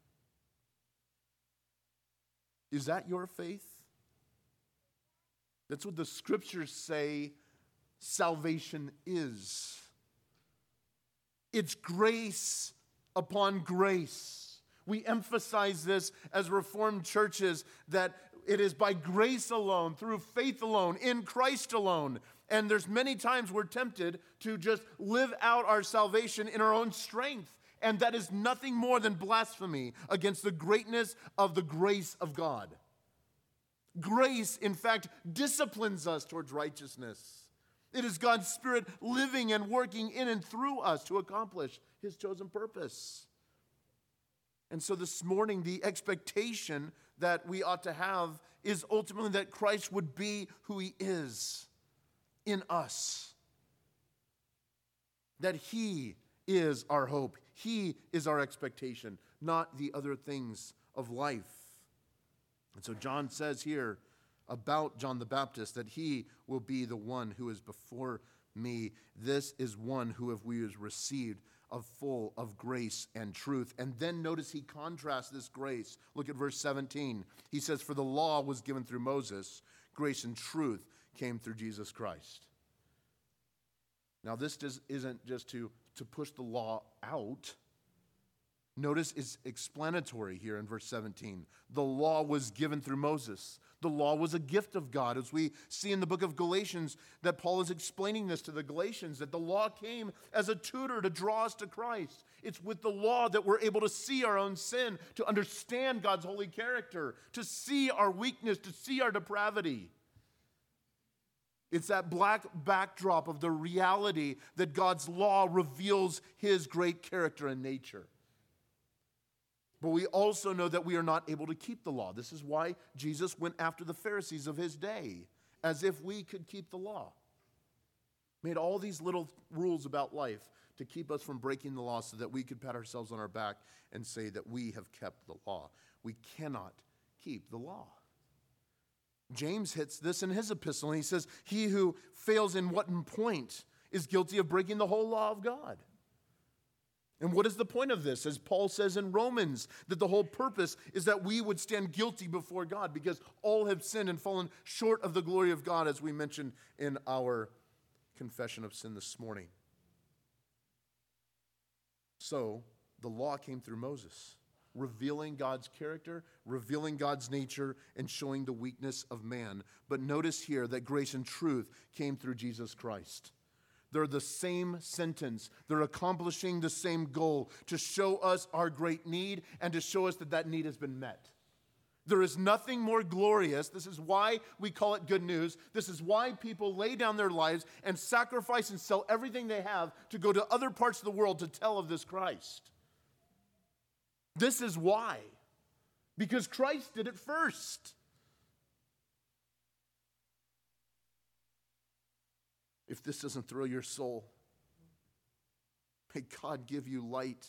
Is that your faith? That's what the scriptures say salvation is. It's grace upon grace. We emphasize this as Reformed churches, that it is by grace alone, through faith alone, in Christ alone. And there's many times we're tempted to just live out our salvation in our own strength. And that is nothing more than blasphemy against the greatness of the grace of God. Grace, in fact, disciplines us towards righteousness. It is God's Spirit living and working in and through us to accomplish his chosen purpose. And so this morning, the expectation that we ought to have is ultimately that Christ would be who he is in us. That he is our hope. He is our expectation, not the other things of life. And so John says here about John the Baptist that he will be the one who is before me. This is one who have we has received of full of grace and truth. And then notice he contrasts this grace. Look at verse seventeen. He says, "For the law was given through Moses, grace and truth came through Jesus Christ." Now this does, isn't just to, to push the law out. Notice it's explanatory here in verse seventeen. The law was given through Moses. The law was a gift of God. As we see in the book of Galatians, that Paul is explaining this to the Galatians, that the law came as a tutor to draw us to Christ. It's with the law that we're able to see our own sin, to understand God's holy character, to see our weakness, to see our depravity. It's that black backdrop of the reality that God's law reveals his great character and nature. But we also know that we are not able to keep the law. This is why Jesus went after the Pharisees of his day, as if we could keep the law. Made all these little rules about life to keep us from breaking the law so that we could pat ourselves on our back and say that we have kept the law. We cannot keep the law. James hits this in his epistle, and he says, "He who fails in what point is guilty of breaking the whole law of God." And what is the point of this? As Paul says in Romans, that the whole purpose is that we would stand guilty before God because all have sinned and fallen short of the glory of God, as we mentioned in our confession of sin this morning. So, the law came through Moses, revealing God's character, revealing God's nature, and showing the weakness of man. But notice here that grace and truth came through Jesus Christ. They're the same sentence. They're accomplishing the same goal, to show us our great need and to show us that that need has been met. There is nothing more glorious. This is why we call it good news. This is why people lay down their lives and sacrifice and sell everything they have to go to other parts of the world to tell of this Christ. This is why. Because Christ did it first. If this doesn't thrill your soul, may God give you light.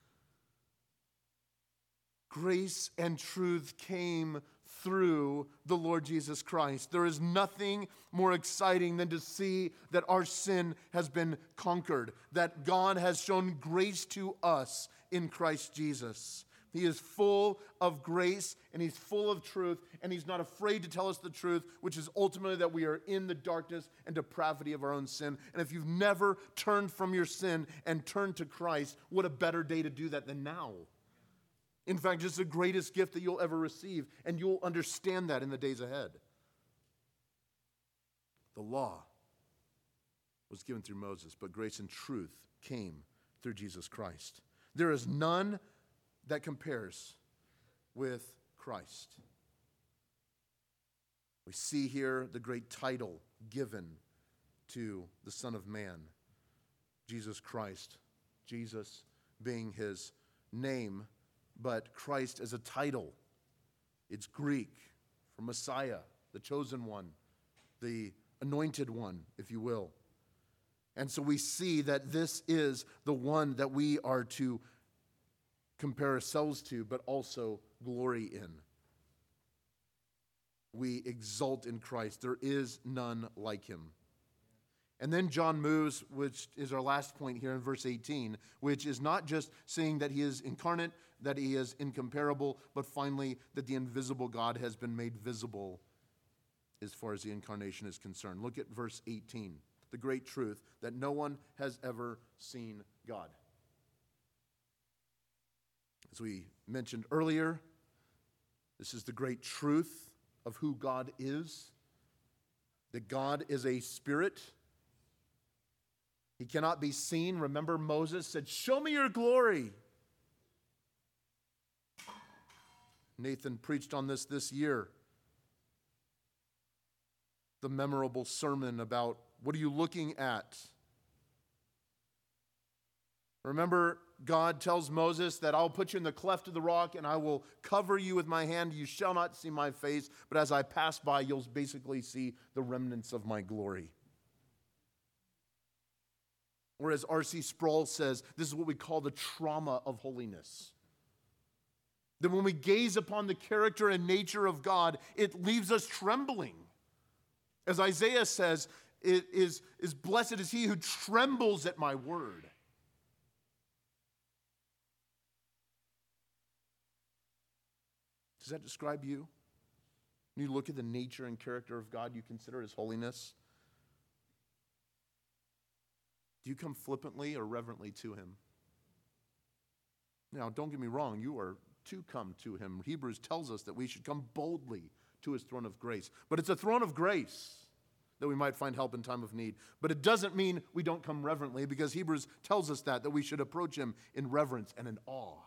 Grace and truth came through the Lord Jesus Christ. There is nothing more exciting than to see that our sin has been conquered, that God has shown grace to us in Christ Jesus. He is full of grace and he's full of truth, and he's not afraid to tell us the truth, which is ultimately that we are in the darkness and depravity of our own sin. And if you've never turned from your sin and turned to Christ, what a better day to do that than now. In fact, it's the greatest gift that you'll ever receive, and you'll understand that in the days ahead. The law was given through Moses, but grace and truth came through Jesus Christ. There is none that compares with Christ. We see here the great title given to the Son of Man, Jesus Christ. Jesus being his name, but Christ as a title. It's Greek for Messiah, the chosen one, the anointed one, if you will. And so we see that this is the one that we are to compare ourselves to, but also glory in. We exult in Christ. There is none like him. And then John moves, which is our last point here in verse eighteen, which is not just saying that he is incarnate, that he is incomparable, but finally that the invisible God has been made visible as far as the incarnation is concerned. Look at verse eighteen, the great truth that no one has ever seen God. As we mentioned earlier, this is the great truth of who God is, that God is a spirit. He cannot be seen. Remember, Moses said, "Show me your glory." Nathan preached on this this year. The memorable sermon about what are you looking at? Remember, God tells Moses that I'll put you in the cleft of the rock and I will cover you with my hand. You shall not see my face, but as I pass by, you'll basically see the remnants of my glory. Or as R C Sproul says, this is what we call the trauma of holiness. That when we gaze upon the character and nature of God, it leaves us trembling. As Isaiah says, it is, is blessed is he who trembles at my word. Does that describe you? When you look at the nature and character of God, you consider his holiness. Do you come flippantly or reverently to him? Now, don't get me wrong, you are to come to him. Hebrews tells us that we should come boldly to his throne of grace. But it's a throne of grace that we might find help in time of need. But it doesn't mean we don't come reverently, because Hebrews tells us that, that we should approach him in reverence and in awe.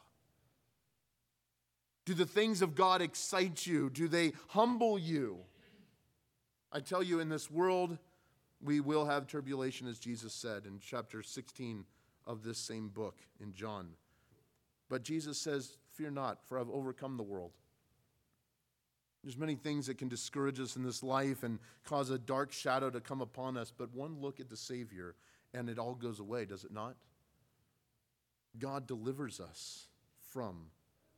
Do the things of God excite you? Do they humble you? I tell you, in this world, we will have tribulation, as Jesus said in chapter sixteen of this same book in John. But Jesus says, fear not, for I've overcome the world. There's many things that can discourage us in this life and cause a dark shadow to come upon us, but one look at the Savior and it all goes away, does it not? God delivers us from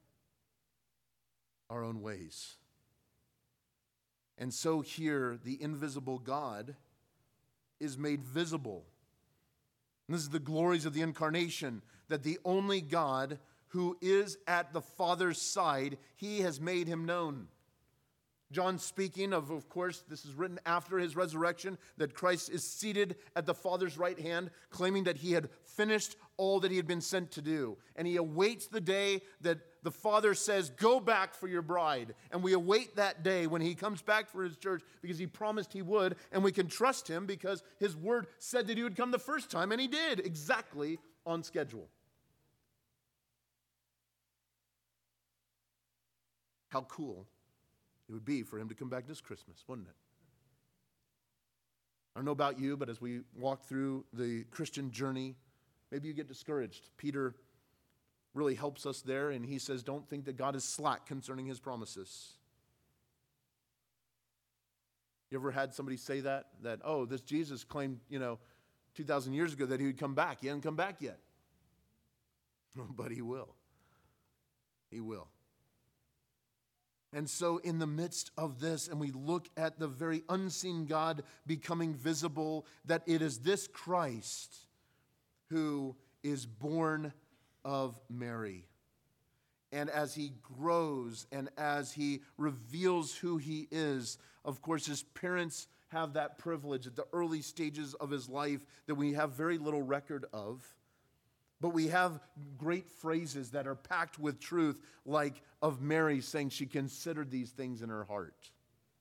our own ways. And so here, the invisible God is made visible. And this is the glories of the incarnation, that the only God who is at the Father's side, he has made him known. John speaking of, of course, this is written after his resurrection, that Christ is seated at the Father's right hand, claiming that he had finished all that he had been sent to do. And he awaits the day that the Father says, go back for your bride. And we await that day when he comes back for his church because he promised he would. And we can trust him because his word said that he would come the first time, and he did, exactly on schedule. How cool it would be for him to come back this Christmas, wouldn't it? I don't know about you, but as we walk through the Christian journey, maybe you get discouraged. Peter really helps us there, and he says, don't think that God is slack concerning his promises. You ever had somebody say that? That, oh, this Jesus claimed, you know, two thousand years ago that he would come back. He hasn't come back yet. But he will. He will. And so in the midst of this, and we look at the very unseen God becoming visible, that it is this Christ who is born of Mary. And as he grows and as he reveals who he is, of course, his parents have that privilege at the early stages of his life that we have very little record of. But we have great phrases that are packed with truth, like of Mary saying she considered these things in her heart.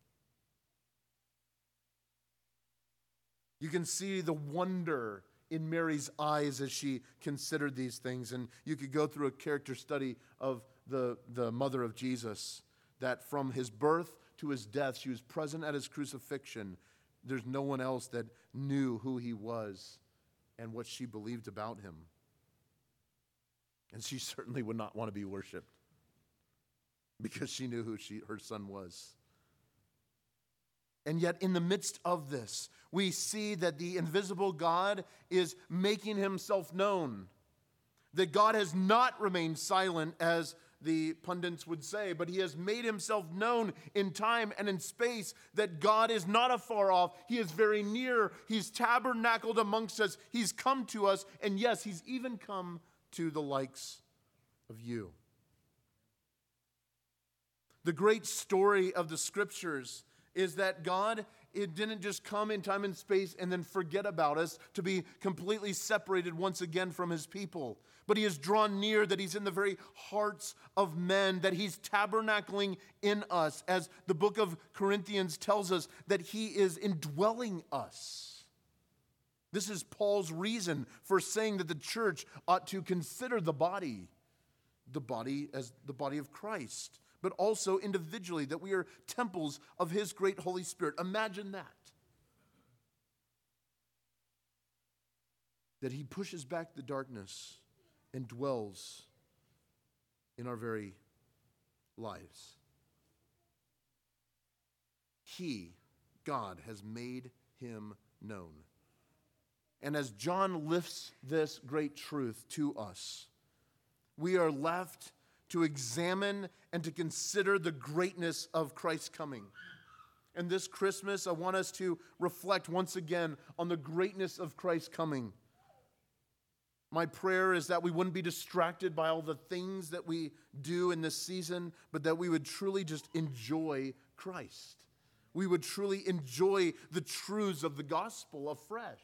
You can see the wonder in Mary's eyes as she considered these things. And you could go through a character study of the, the mother of Jesus, that from his birth to his death, she was present at his crucifixion. There's no one else that knew who he was and what she believed about him. And she certainly would not want to be worshiped because she knew who she, her son was. And yet in the midst of this, we see that the invisible God is making himself known. That God has not remained silent, as the pundits would say, but he has made himself known in time and in space, that God is not afar off. He is very near. He's tabernacled amongst us. He's come to us. And yes, he's even come to the likes of you. The great story of the scriptures is that God, it didn't just come in time and space and then forget about us to be completely separated once again from his people. But he has drawn near, that he's in the very hearts of men, that he's tabernacling in us, as the book of Corinthians tells us, that he is indwelling us. This is Paul's reason for saying that the church ought to consider the body, the body as the body of Christ, but also individually, that we are temples of his great Holy Spirit. Imagine that. That he pushes back the darkness and dwells in our very lives. He, God, has made him known. And as John lifts this great truth to us, we are left to examine and to consider the greatness of Christ's coming. And this Christmas, I want us to reflect once again on the greatness of Christ's coming. My prayer is that we wouldn't be distracted by all the things that we do in this season, but that we would truly just enjoy Christ. We would truly enjoy the truths of the gospel afresh.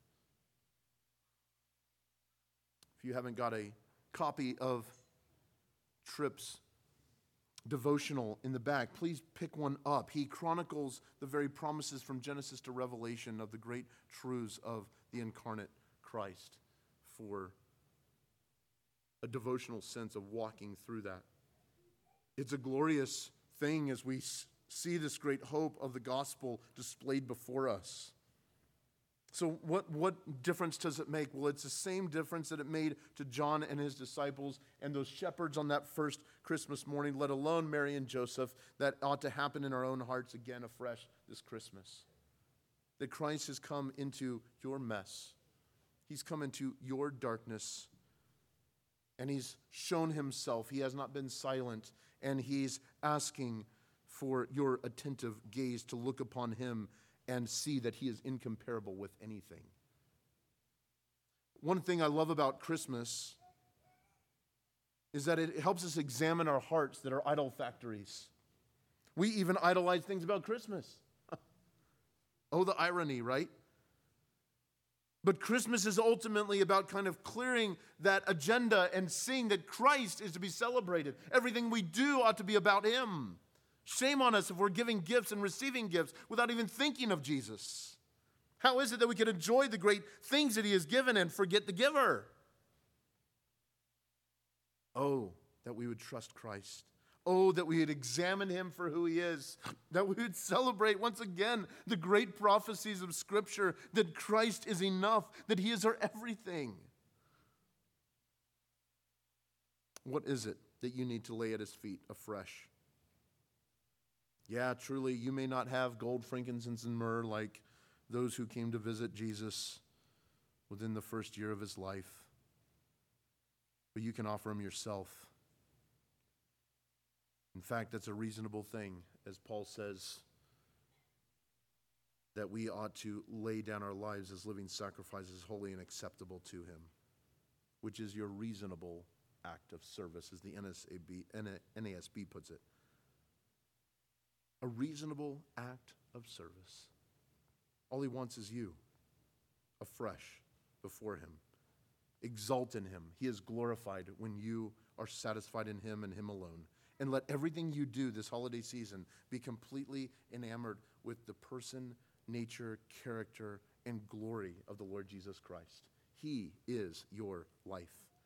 If you haven't got a copy of Tripp's devotional in the back, please pick one up. He chronicles the very promises from Genesis to Revelation of the great truths of the incarnate Christ for a devotional sense of walking through that. It's a glorious thing as we see this great hope of the gospel displayed before us. So what, what difference does it make? Well, it's the same difference that it made to John and his disciples and those shepherds on that first Christmas morning, let alone Mary and Joseph, that ought to happen in our own hearts again afresh this Christmas. That Christ has come into your mess. He's come into your darkness. And he's shown himself. He has not been silent. And he's asking for your attentive gaze to look upon him and see that he is incomparable with anything. One thing I love about Christmas is that it helps us examine our hearts that are idol factories. We even idolize things about Christmas. Oh, the irony, right? But Christmas is ultimately about kind of clearing that agenda and seeing that Christ is to be celebrated. Everything we do ought to be about Him. Shame on us if we're giving gifts and receiving gifts without even thinking of Jesus. How is it that we can enjoy the great things that He has given and forget the giver? Oh, that we would trust Christ. Oh, that we would examine Him for who He is. That we would celebrate once again the great prophecies of Scripture that Christ is enough, that He is our everything. What is it that you need to lay at His feet afresh? Yeah, truly, you may not have gold, frankincense, and myrrh like those who came to visit Jesus within the first year of His life, but you can offer Him yourself. In fact, that's a reasonable thing, as Paul says, that we ought to lay down our lives as living sacrifices, holy and acceptable to Him, which is your reasonable act of service, as the N A S B puts it. A reasonable act of service. All He wants is you, afresh before Him. Exalt in Him. He is glorified when you are satisfied in Him and Him alone. And let everything you do this holiday season be completely enamored with the person, nature, character, and glory of the Lord Jesus Christ. He is your life.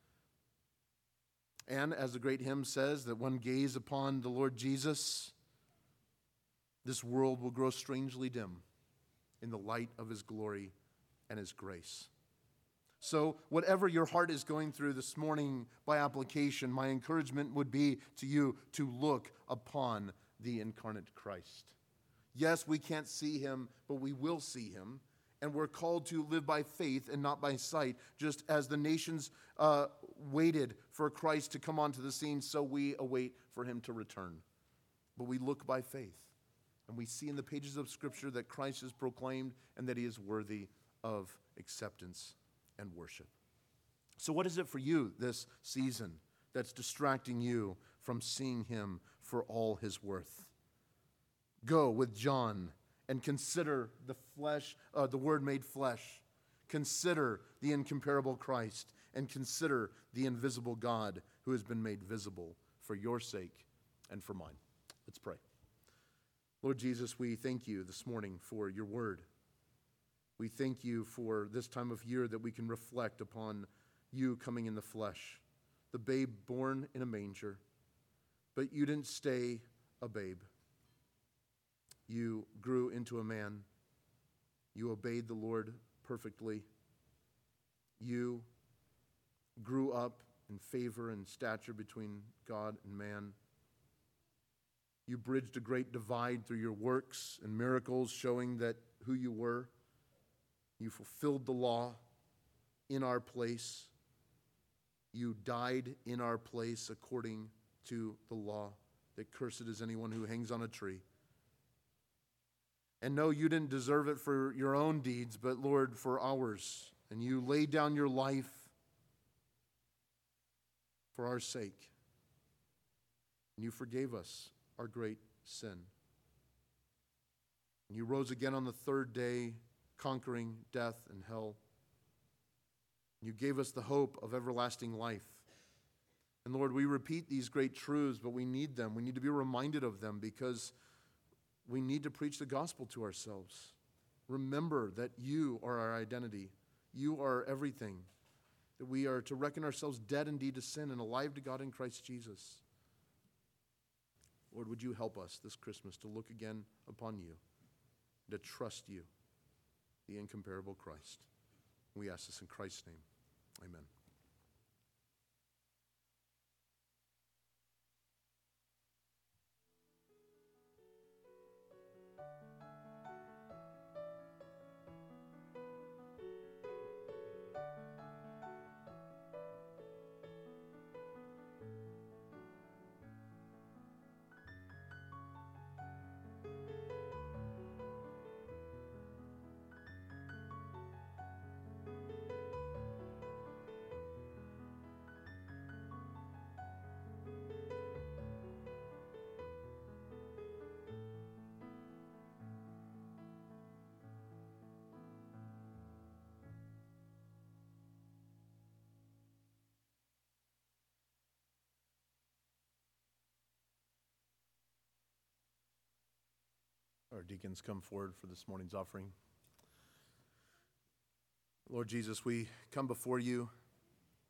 And as the great hymn says, that one gaze upon the Lord Jesus, this world will grow strangely dim in the light of His glory and His grace. So whatever your heart is going through this morning by application, my encouragement would be to you to look upon the incarnate Christ. Yes, we can't see Him, but we will see Him. And we're called to live by faith and not by sight. Just as the nations uh, waited for Christ to come onto the scene, so we await for Him to return. But we look by faith. And we see in the pages of Scripture that Christ is proclaimed and that He is worthy of acceptance and worship. So what is it for you this season that's distracting you from seeing Him for all His worth? Go with John and consider the flesh, uh, the Word made flesh. Consider the incomparable Christ and consider the invisible God who has been made visible for your sake and for mine. Let's pray. Lord Jesus, we thank You this morning for Your Word. We thank You for this time of year that we can reflect upon You coming in the flesh, the babe born in a manger. But You didn't stay a babe. You grew into a man. You obeyed the Lord perfectly. You grew up in favor and stature between God and man. You bridged a great divide through Your works and miracles, showing that who You were. You fulfilled the law in our place. You died in our place according to the law, that cursed is anyone who hangs on a tree. And no, You didn't deserve it for Your own deeds, but Lord, for ours. And You laid down Your life for our sake. And You forgave us our great sin. And You rose again on the third day, conquering death and hell. You gave us the hope of everlasting life. And Lord, we repeat these great truths, but we need them. We need to be reminded of them because we need to preach the gospel to ourselves. Remember that You are our identity. You are everything. That we are to reckon ourselves dead indeed to sin and alive to God in Christ Jesus. Lord, would You help us this Christmas to look again upon You, to trust You, the incomparable Christ. We ask this in Christ's name. Amen. deacons come forward for this morning's offering. Lord Jesus, we come before you